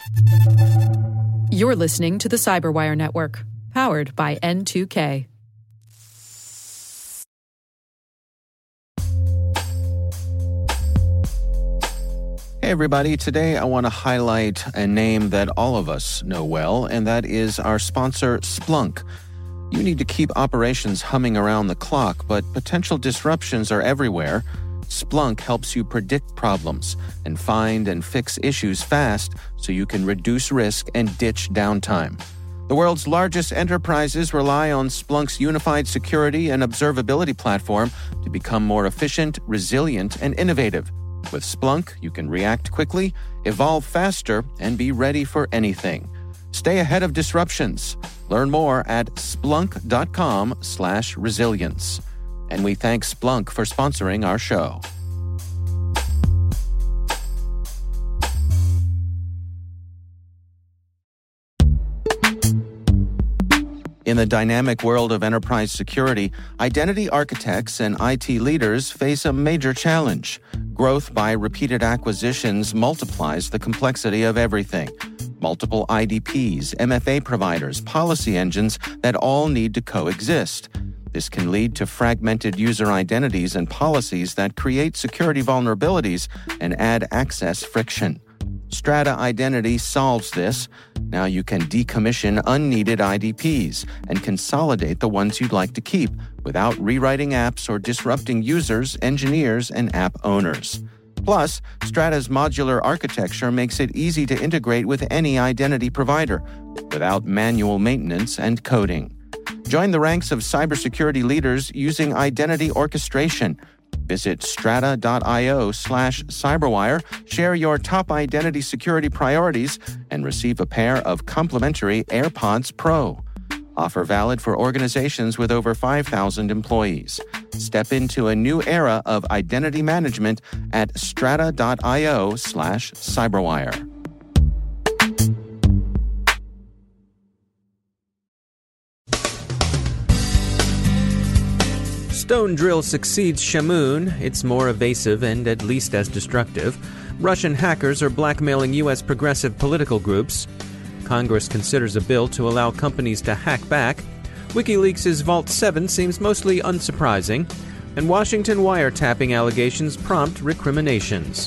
You're listening to the Cyberwire Network, powered by N2K. Hey everybody, today I want to highlight a name that all of us know well, and that is our sponsor, Splunk. You need to keep operations humming around the clock, but potential disruptions are everywhere. Splunk helps you predict problems and find and fix issues fast so you can reduce risk and ditch downtime. The world's largest enterprises rely on Splunk's unified security and observability platform to become more efficient, resilient, and innovative. With Splunk, you can react quickly, evolve faster, and be ready for anything. Stay ahead of disruptions. Learn more at splunk.com/resilience. And we thank Splunk for sponsoring our show. In the dynamic world of enterprise security, identity architects and IT leaders face a major challenge. Growth by repeated acquisitions multiplies the complexity of everything. Multiple IDPs, MFA providers, policy engines that all need to coexist. This can lead to fragmented user identities and policies that create security vulnerabilities and add access friction. Strata Identity solves this. Now you can decommission unneeded IDPs and consolidate the ones you'd like to keep without rewriting apps or disrupting users, engineers, and app owners. Plus, Strata's modular architecture makes it easy to integrate with any identity provider without manual maintenance and coding. Join the ranks of cybersecurity leaders using identity orchestration. Visit strata.io/cyberwire, share your top identity security priorities, and receive a pair of complimentary AirPods Pro. Offer valid for organizations with over 5,000 employees. Step into a new era of identity management at strata.io/cyberwire. StoneDrill succeeds Shamoon. It's more evasive and at least as destructive. Russian hackers are blackmailing U.S. progressive political groups. Congress considers a bill to allow companies to hack back. WikiLeaks' Vault 7 seems mostly unsurprising. And Washington wiretapping allegations prompt recriminations.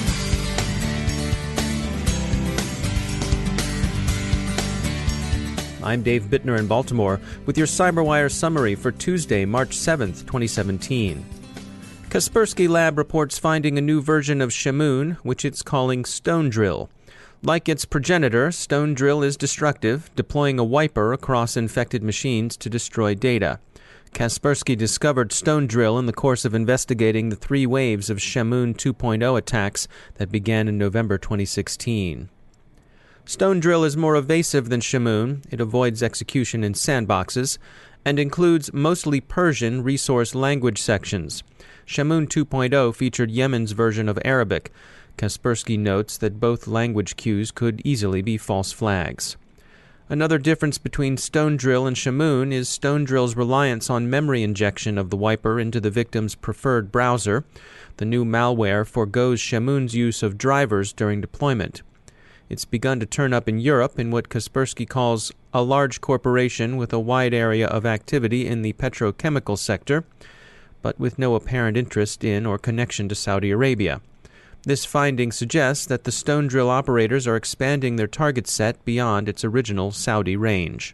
I'm Dave Bittner in Baltimore with your CyberWire summary for Tuesday, March 7th, 2017. Kaspersky Lab reports finding a new version of Shamoon, which it's calling StoneDrill. Like its progenitor, StoneDrill is destructive, deploying a wiper across infected machines to destroy data. Kaspersky discovered StoneDrill in the course of investigating the 3 waves of Shamoon 2.0 attacks that began in November 2016. StoneDrill is more evasive than Shamoon. It avoids execution in sandboxes and includes mostly Persian resource language sections. Shamoon 2.0 featured Yemen's version of Arabic. Kaspersky notes that both language queues could easily be false flags. Another difference between StoneDrill and Shamoon is StoneDrill's reliance on memory injection of the wiper into the victim's preferred browser. The new malware forgoes Shamoon's use of drivers during deployment. It's begun to turn up in Europe in what Kaspersky calls a large corporation with a wide area of activity in the petrochemical sector, but with no apparent interest in or connection to Saudi Arabia. This finding suggests that the StoneDrill operators are expanding their target set beyond its original Saudi range.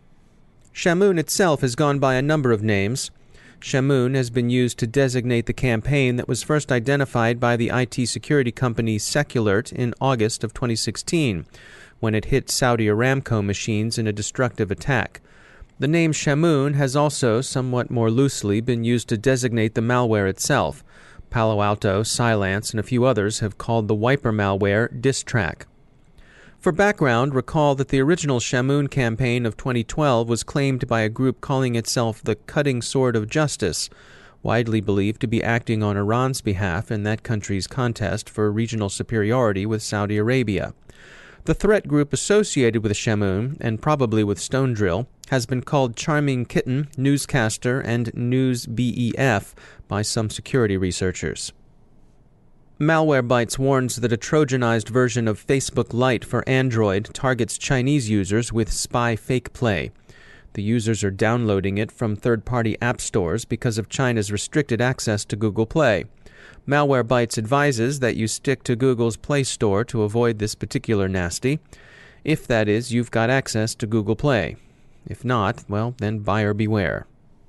Shamoon itself has gone by a number of names. Shamoon has been used to designate the campaign that was first identified by the IT security company Seculert in August of 2016, when it hit Saudi Aramco machines in a destructive attack. The name Shamoon has also, somewhat more loosely, been used to designate the malware itself. Palo Alto, Cylance, and a few others have called the wiper malware Distrack. For background, recall that the original Shamoon campaign of 2012 was claimed by a group calling itself the Cutting Sword of Justice, widely believed to be acting on Iran's behalf in that country's contest for regional superiority with Saudi Arabia. The threat group associated with Shamoon, and probably with StoneDrill, has been called Charming Kitten, Newscaster, and News BEF by some security researchers. Malwarebytes warns that a Trojanized version of Facebook Lite for Android targets Chinese users with spy fake play. The users are downloading it from third-party app stores because of China's restricted access to Google Play. Malwarebytes advises that you stick to Google's Play Store to avoid this particular nasty, if that is, you've got access to Google Play. If not, well, then buyer beware.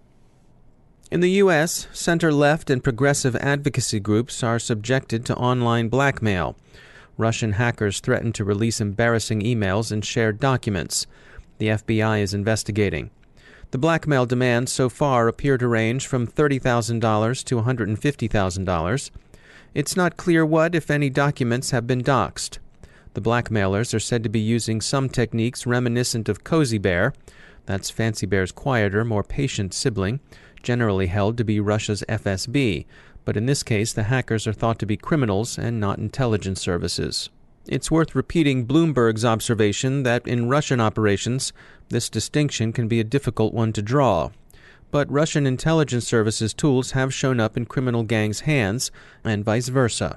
In the U.S., center-left and progressive advocacy groups are subjected to online blackmail. Russian hackers threaten to release embarrassing emails and shared documents. The FBI is investigating. The blackmail demands so far appear to range from $30,000 to $150,000. It's not clear what, if any, documents have been doxed. The blackmailers are said to be using some techniques reminiscent of Cozy Bear. That's Fancy Bear's quieter, more patient sibling, generally held to be Russia's FSB, but in this case the hackers are thought to be criminals and not intelligence services. It's worth repeating Bloomberg's observation that in Russian operations, this distinction can be a difficult one to draw. But Russian intelligence services tools have shown up in criminal gangs' hands, and vice versa.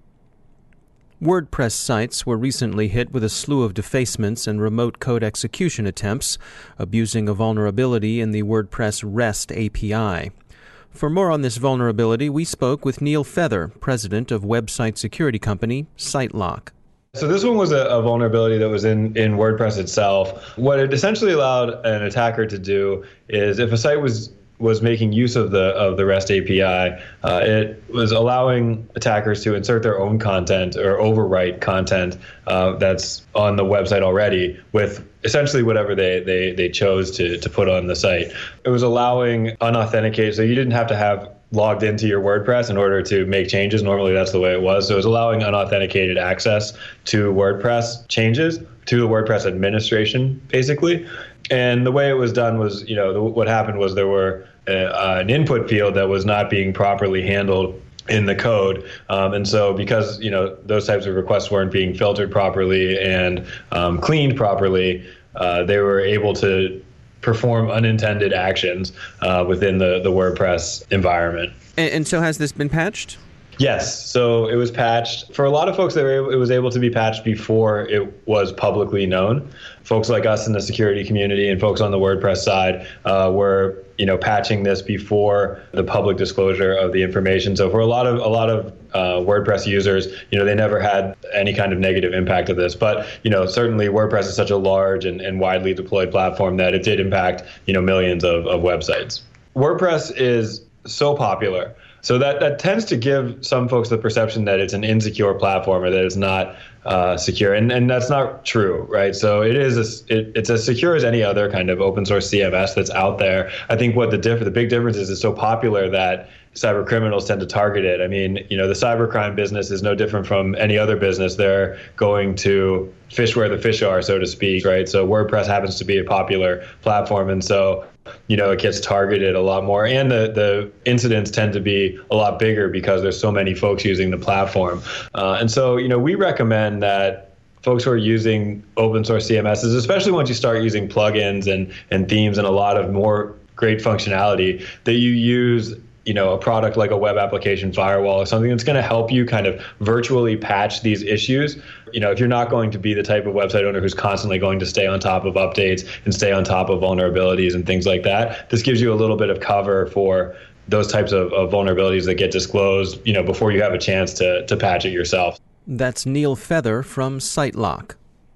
WordPress sites were recently hit with a slew of defacements and remote code execution attempts, abusing a vulnerability in the WordPress REST API. For more on this vulnerability, we spoke with Neil Feather, president of website security company SiteLock. So this one was a vulnerability that was in WordPress itself. What it essentially allowed an attacker to do is if a site was making use of the REST API, it was allowing attackers to insert their own content or overwrite content that's on the website already with essentially whatever they chose to put on the site. It was allowing unauthenticated, so you didn't have to have logged into your WordPress in order to make changes. Normally that's the way it was. So it was allowing unauthenticated access to WordPress changes, to the WordPress administration, basically. And the way it was done was, what happened was there were an input field that was not being properly handled in the code. And so because, those types of requests weren't being filtered properly and cleaned properly, they were able to perform unintended actions within the WordPress environment. And so has this been patched? Yes. So it was patched. For a lot of folks, it was able to be patched before it was publicly known. Folks like us in the security community and folks on the WordPress side were, patching this before the public disclosure of the information. So for a lot of WordPress users, they never had any kind of negative impact of this. But, certainly WordPress is such a large and widely deployed platform that it did impact, millions of websites. WordPress is so popular. So that tends to give some folks the perception that it's an insecure platform or that it's not secure, and that's not true, right? So it's as secure as any other kind of open source CMS that's out there. I think what the big difference is it's so popular that cyber criminals tend to target it. I mean, the cybercrime business is no different from any other business. They're going to fish where the fish are, so to speak, right? So WordPress happens to be a popular platform, and so it gets targeted a lot more, and the incidents tend to be a lot bigger because there's so many folks using the platform. And so, we recommend that folks who are using open source CMSs, especially once you start using plugins and themes and a lot of more great functionality, that you use a product like a web application firewall or something that's going to help you kind of virtually patch these issues. If you're not going to be the type of website owner who's constantly going to stay on top of updates and stay on top of vulnerabilities and things like that, this gives you a little bit of cover for those types of vulnerabilities that get disclosed, before you have a chance to patch it yourself. That's Neil Feather from SiteLock.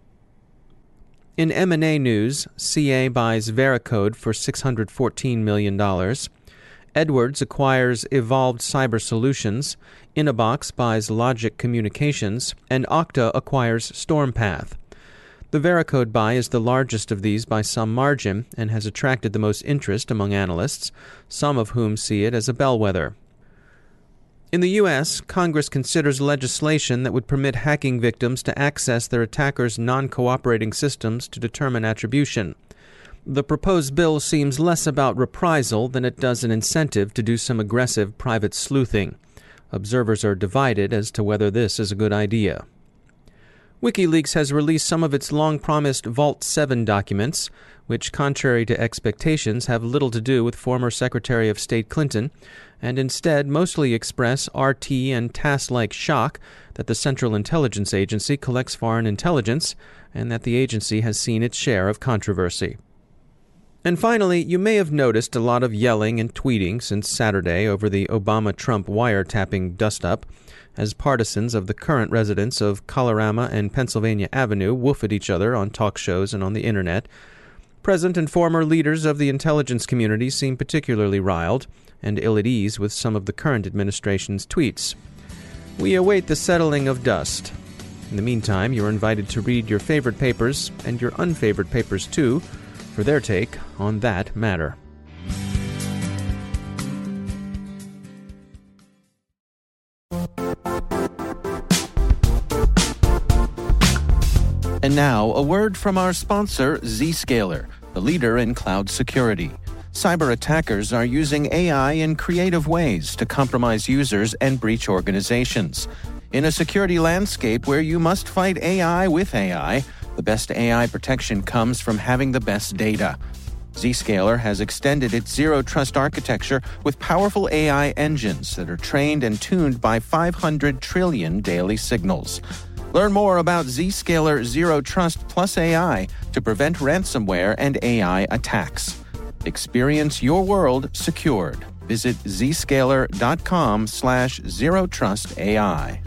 In M&A news, CA buys Veracode for $614 million. Edwards acquires Evolved Cyber Solutions, Inabox buys Logic Communications, and Okta acquires Stormpath. The Veracode buy is the largest of these by some margin and has attracted the most interest among analysts, some of whom see it as a bellwether. In the U.S., Congress considers legislation that would permit hacking victims to access their attackers' non-cooperating systems to determine attribution. The proposed bill seems less about reprisal than it does an incentive to do some aggressive private sleuthing. Observers are divided as to whether this is a good idea. WikiLeaks has released some of its long-promised Vault 7 documents, which, contrary to expectations, have little to do with former Secretary of State Clinton, and instead mostly express RT and TASS-like shock that the Central Intelligence Agency collects foreign intelligence and that the agency has seen its share of controversy. And finally, you may have noticed a lot of yelling and tweeting since Saturday over the Obama-Trump wiretapping dust-up, as partisans of the current residents of Colorama and Pennsylvania Avenue woof at each other on talk shows and on the internet. Present and former leaders of the intelligence community seem particularly riled and ill at ease with some of the current administration's tweets. We await the settling of dust. In the meantime, you're invited to read your favorite papers, and your unfavorite papers too, for their take on that matter. And now, a word from our sponsor, Zscaler, the leader in cloud security. Cyber attackers are using AI in creative ways to compromise users and breach organizations. In a security landscape where you must fight AI with AI, the best AI protection comes from having the best data. Zscaler has extended its zero-trust architecture with powerful AI engines that are trained and tuned by 500 trillion daily signals. Learn more about Zscaler Zero Trust Plus AI to prevent ransomware and AI attacks. Experience your world secured. Visit zscaler.com/zerotrustai.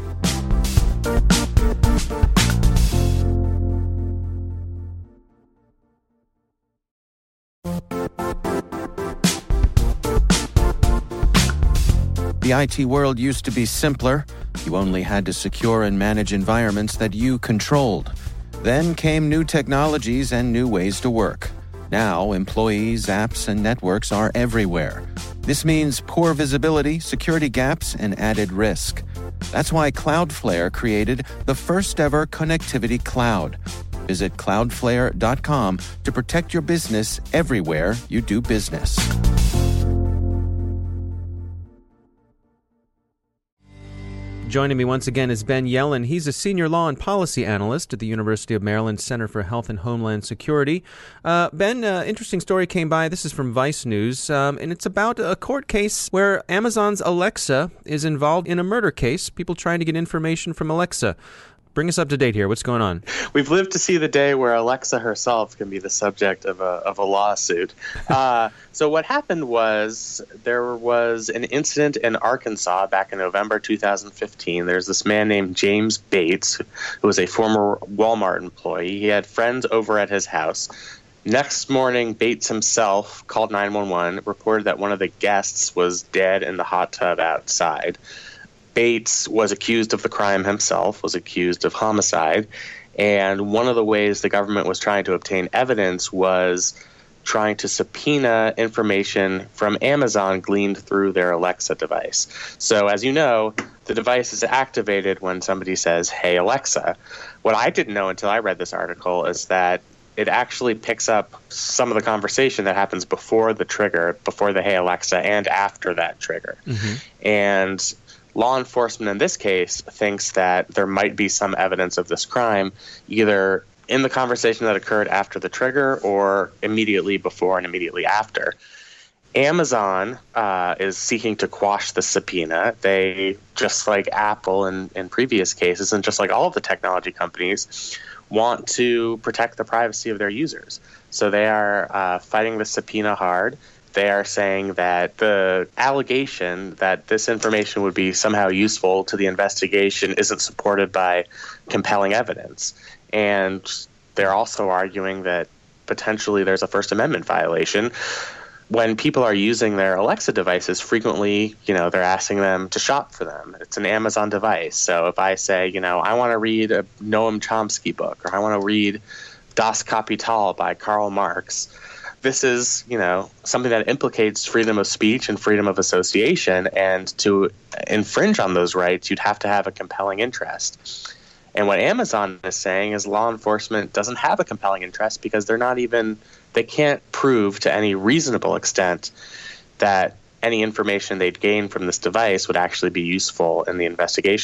The IT world used to be simpler. You only had to secure and manage environments that you controlled. Then came new technologies and new ways to work. Now, employees, apps, and networks are everywhere. This means poor visibility, security gaps, and added risk. That's why Cloudflare created the first-ever connectivity cloud. Visit cloudflare.com to protect your business everywhere you do business. Joining me once again is Ben Yelin. He's a senior law and policy analyst at the University of Maryland Center for Health and Homeland Security. Ben, interesting story came by. This is from Vice News, and it's about a court case where Amazon's Alexa is involved in a murder case, people trying to get information from Alexa. Bring us up to date here. What's going on? We've lived to see the day where Alexa herself can be the subject of a lawsuit. So what happened was there was an incident in Arkansas back in November 2015. There's this man named James Bates, who was a former Walmart employee. He had friends over at his house. Next morning, Bates himself called 911, reported that one of the guests was dead in the hot tub outside. Bates was accused of the crime himself, was accused of homicide, and one of the ways the government was trying to obtain evidence was trying to subpoena information from Amazon gleaned through their Alexa device. So as you know, the device is activated when somebody says, "Hey, Alexa." What I didn't know until I read this article is that it actually picks up some of the conversation that happens before the trigger, before the "Hey, Alexa," and after that trigger. Mm-hmm. And law enforcement in this case thinks that there might be some evidence of this crime, either in the conversation that occurred after the trigger or immediately before and immediately after. Amazon is seeking to quash the subpoena. They, just like Apple in previous cases, and just like all of the technology companies, want to protect the privacy of their users. So they are fighting the subpoena hard. They are saying that the allegation that this information would be somehow useful to the investigation isn't supported by compelling evidence. And they're also arguing that potentially there's a First Amendment violation. When people are using their Alexa devices, frequently, they're asking them to shop for them. It's an Amazon device. So if I say, I want to read a Noam Chomsky book, or I want to read Das Kapital by Karl Marx, this is, something that implicates freedom of speech and freedom of association, and to infringe on those rights, you'd have to have a compelling interest. And what Amazon is saying is law enforcement doesn't have a compelling interest because they can't prove to any reasonable extent that any information they'd gain from this device would actually be useful in the investigation.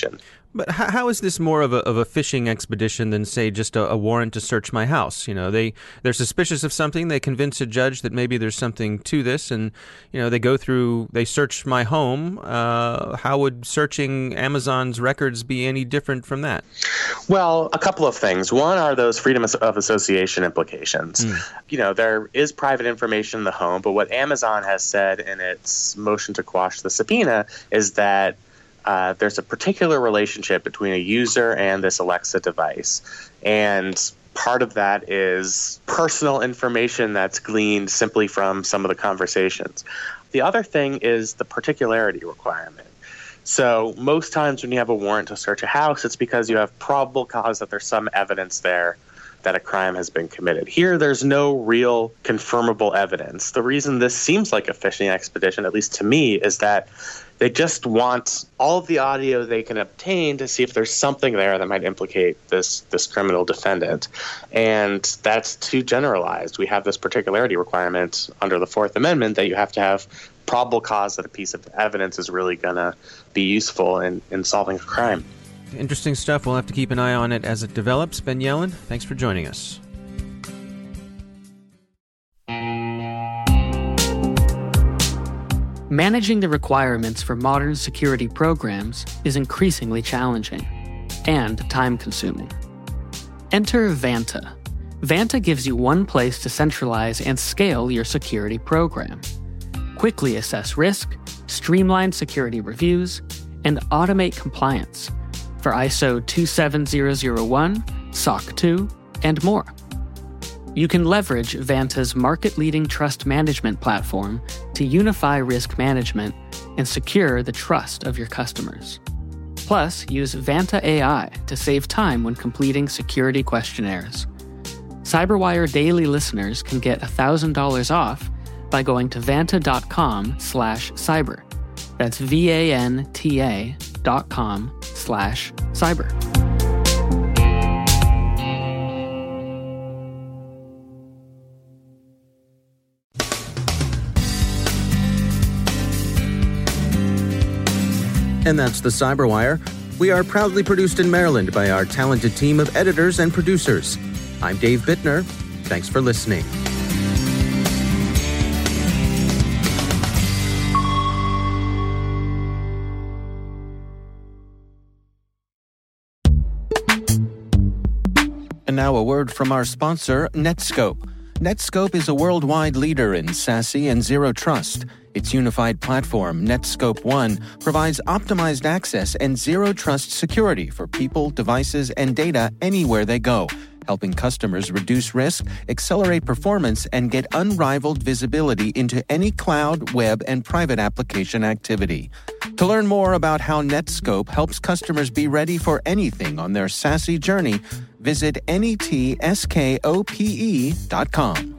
But how is this more of a phishing expedition than, say, just a warrant to search my house? They're suspicious of something. They convince a judge that maybe there's something to this, and they search my home. How would searching Amazon's records be any different from that? Well, a couple of things. One are those freedom of association implications. There is private information in the home, but what Amazon has said in its motion to quash the subpoena is that there's a particular relationship between a user and this Alexa device. And part of that is personal information that's gleaned simply from some of the conversations. The other thing is the particularity requirement. So most times when you have a warrant to search a house, it's because you have probable cause that there's some evidence there that a crime has been committed. Here, there's no real confirmable evidence. The reason this seems like a phishing expedition, at least to me, is that they just want all of the audio they can obtain to see if there's something there that might implicate this criminal defendant. And that's too generalized. We have this particularity requirement under the Fourth Amendment that you have to have probable cause that a piece of evidence is really going to be useful in solving a crime. Interesting stuff. We'll have to keep an eye on it as it develops. Ben Yelin, thanks for joining us. Managing the requirements for modern security programs is increasingly challenging and time-consuming. Enter Vanta. Vanta gives you one place to centralize and scale your security program. Quickly assess risk, streamline security reviews, and automate compliance for ISO 27001, SOC 2, and more. You can leverage Vanta's market-leading trust management platform to unify risk management and secure the trust of your customers. Plus, use Vanta AI to save time when completing security questionnaires. CyberWire Daily listeners can get $1,000 off by going to vanta.com/cyber. That's VANTA.com/cyber. And that's the CyberWire. We are proudly produced in Maryland by our talented team of editors and producers. I'm Dave Bittner. Thanks for listening. And now a word from our sponsor, Netskope. Netskope is a worldwide leader in SASE and Zero Trust. Its unified platform, Netskope One, provides optimized access and zero trust security for people, devices, and data anywhere they go, helping customers reduce risk, accelerate performance, and get unrivaled visibility into any cloud, web, and private application activity. To learn more about how Netskope helps customers be ready for anything on their SASE journey, visit netskope.com.